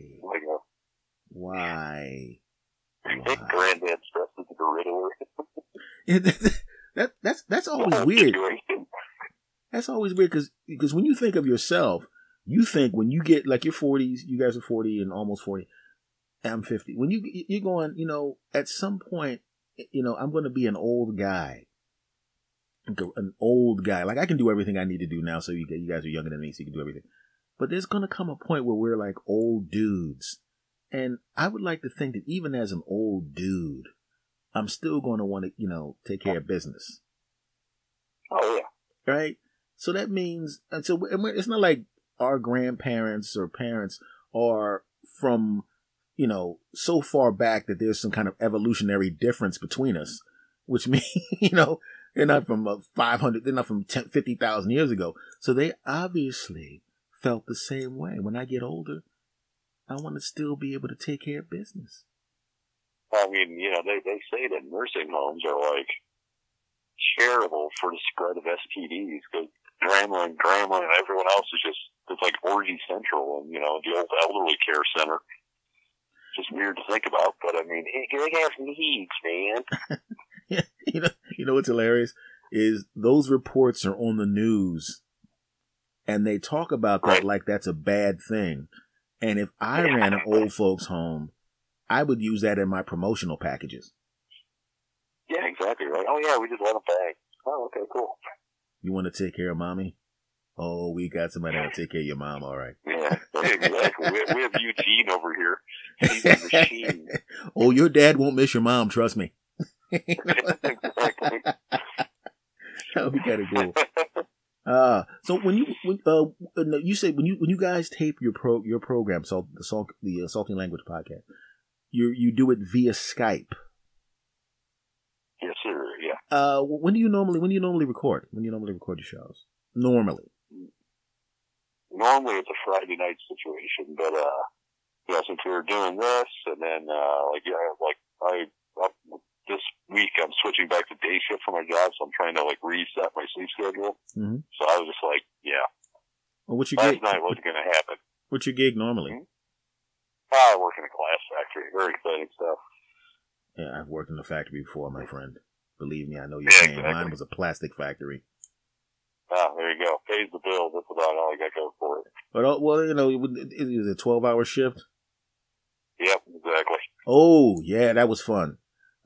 A: Why?
B: Granddad's dressed as a Riddler.
A: That's always weird. That's always weird because when you think of yourself, you think when you get, like, you're 40, you guys are 40 and almost 40. I'm 50. When you're going, you know, at some point, you know, I'm going to be an old guy. An old guy. Like, I can do everything I need to do now, so you guys are younger than me, so you can do everything. But there's going to come a point where we're like old dudes. And I would like to think that even as an old dude, I'm still going to want to, you know, take care of business.
B: Oh, yeah.
A: Right? So that means, and so it's not like our grandparents or parents are from, you know, so far back that there's some kind of evolutionary difference between us, which means, you know, they're not from 500, they're not from 50,000 years ago. So they obviously felt the same way. When I get older, I want to still be able to take care of business.
B: I mean, you know, they say that nursing homes are like charitable for the spread of STDs because grandma and everyone else is just, it's like orgy central, and, you know, the old elderly care center. Just weird to think about, but I mean, they have needs, man.
A: Yeah, you know what's hilarious is those reports are on the news, and they talk about that like that's a bad thing. And if I ran an old folks home, I would use that in my promotional packages.
B: Yeah, exactly right. Oh yeah, we just let them bang. Oh, okay, cool.
A: You want to take care of mommy? Oh, we got somebody that'll take care of your mom. All right.
B: Yeah, exactly. We have Eugene over here. He's a machine.
A: Oh, your dad won't miss your mom. Trust me.
B: Exactly.
A: That would be kind of cool. So when you say when you guys tape your program, the Salty Language Podcast, you do it via Skype.
B: Yes, sir. Yeah.
A: When do you normally record? When do you normally record your shows? Normally
B: it's a Friday night situation, but yeah, since we were doing this, and then this week I'm switching back to day shift for my job, so I'm trying to like reset my sleep schedule. Mm-hmm. So I was just like, yeah.
A: Well, what's your
B: last
A: gig?
B: night wasn't going to happen.
A: What's your gig normally?
B: Mm-hmm. I work in a glass factory. Very exciting stuff.
A: Yeah, I've worked in a factory before, my friend. Believe me, I know you're saying. Exactly. Mine was a plastic factory.
B: Ah, there you go. Pays the bills. That's about all I got going for it.
A: But, well, you know, it was a 12-hour shift.
B: Yep, exactly.
A: Oh, yeah, that was fun.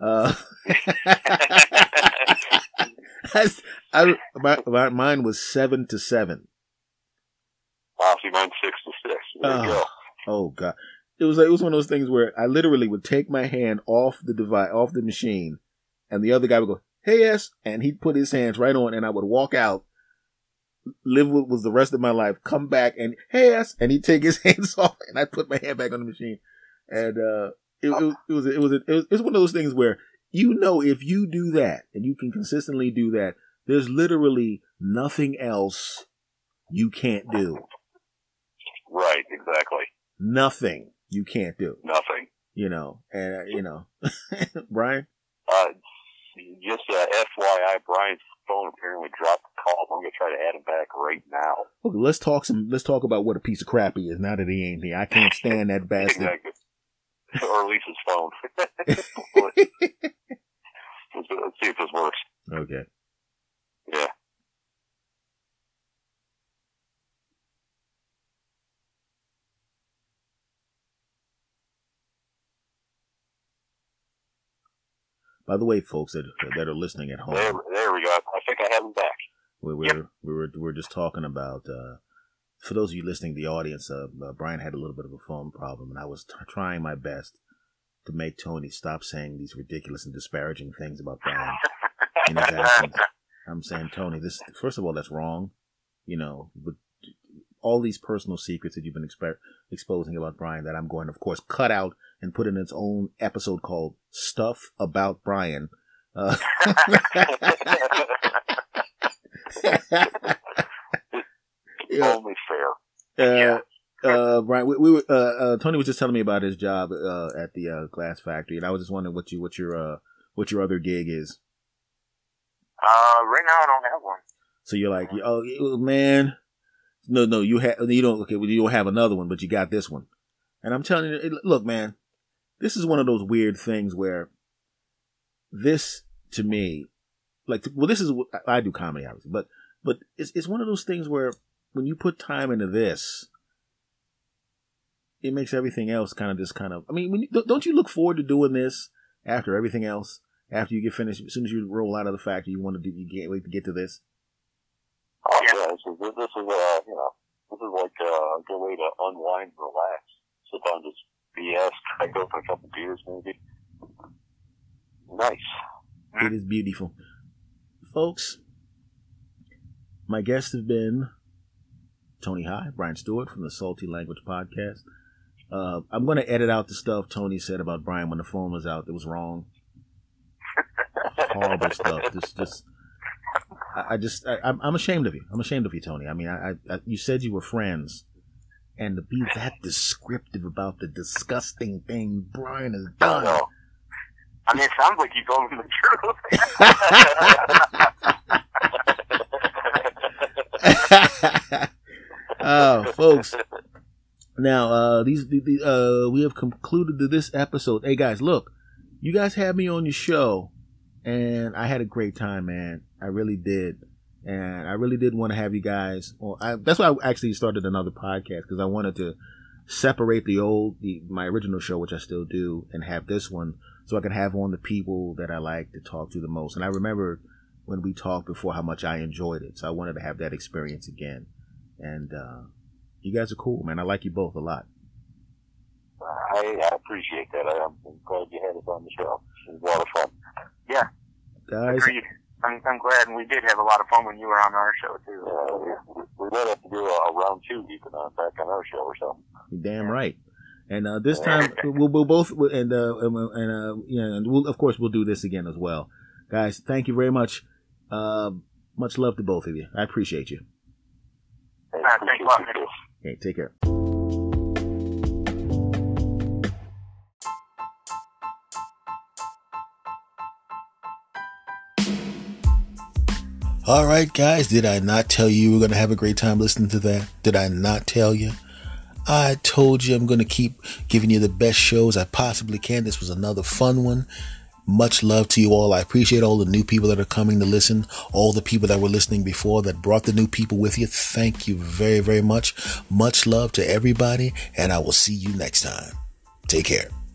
A: Mine was 7 to 7.
B: See, mine's 6 to 6. There you go.
A: Oh God, it was one of those things where I literally would take my hand off the machine, and the other guy would go, "Hey, yes," and he'd put his hands right on, and I would walk out, live what was the rest of my life, come back, and "Hey, yes," and he'd take his hands off, and I'd put my hand back on the machine, and it was one of those things where, you know, if you do that and you can consistently do that, there's literally nothing else you can't do.
B: Right, exactly.
A: Nothing you can't do.
B: Nothing.
A: You know, and Brian?
B: Just FYI, Brian's phone apparently dropped the call. I'm going to try to add him back right now.
A: Okay, let's talk about what a piece of crap he is now that he ain't here. I can't stand that bastard.
B: Exactly. Or at least his phone. Let's see if this works.
A: Okay.
B: Yeah.
A: By the way, folks that are listening at home,
B: there we go. I think I have him back.
A: We're just talking about. For those of you listening, the audience, Brian had a little bit of a phone problem, and I was trying my best to make Tony stop saying these ridiculous and disparaging things about Brian in his absence. I'm saying, Tony, this first of all, that's wrong. You know, but all these personal secrets that you've been exposing about Brian that I'm going to, of course, cut out and put in its own episode called Stuff About Brian.
B: Only fair.
A: Brian, we were, Tony was just telling me about his job at the glass factory, and I was just wondering what your other gig is.
C: Right now I don't have one.
A: So you're like, oh man, no, you don't. Okay, well, you don't have another one, but you got this one. And I'm telling you, look, man, this is one of those weird things where this, to me, this is what I do comedy, obviously, but it's one of those things where when you put time into this, it makes everything else kind of. I mean, don't you look forward to doing this after everything else? After you get finished, as soon as you roll out of the factory, you can't wait to get to this.
B: Oh yeah, this is like a good way to unwind and relax. Sit down, just BS, crack open a couple beers, maybe. Nice.
A: It is beautiful, folks. My guests have been Tony High, Brian Stewart from the Salty Language Podcast. I'm going to edit out the stuff Tony said about Brian when the phone was out. It was wrong. Horrible stuff. I'm ashamed of you. I'm ashamed of you, Tony. I mean, you said you were friends, and to be that descriptive about the disgusting thing Brian has done.
C: I mean, it sounds like you told him the truth.
A: Oh, folks. Now, we have concluded this episode. Hey, guys, look. You guys had me on your show, and I had a great time, man. I really did. And I really did want to have you guys. That's why I actually started another podcast, because I wanted to separate my original show, which I still do, and have this one so I could have on the people that I like to talk to the most. And I remember when we talked before how much I enjoyed it. So I wanted to have that experience again. And you guys are cool, man. I like you both a lot.
B: I appreciate that. I'm glad you had us on the show. It was a lot of fun.
C: Yeah.
A: Guys.
C: Agreed. I'm glad, and we did have a lot of fun when you were on our show, too.
B: We might have to do a round 2 even back on our show or something.
A: You're damn right. And this time we'll both and we'll, of course, we'll do this again as well, guys. Thank you very much. Much love to both of you. I appreciate you.
C: Thanks a lot, man.
A: Okay, take care. All right, guys. Did I not tell you we're going to have a great time listening to that? Did I not tell you? I told you I'm going to keep giving you the best shows I possibly can. This was another fun one. Much love to you all. I appreciate all the new people that are coming to listen. All the people that were listening before that brought the new people with you. Thank you very, very much. Much love to everybody. And I will see you next time. Take care.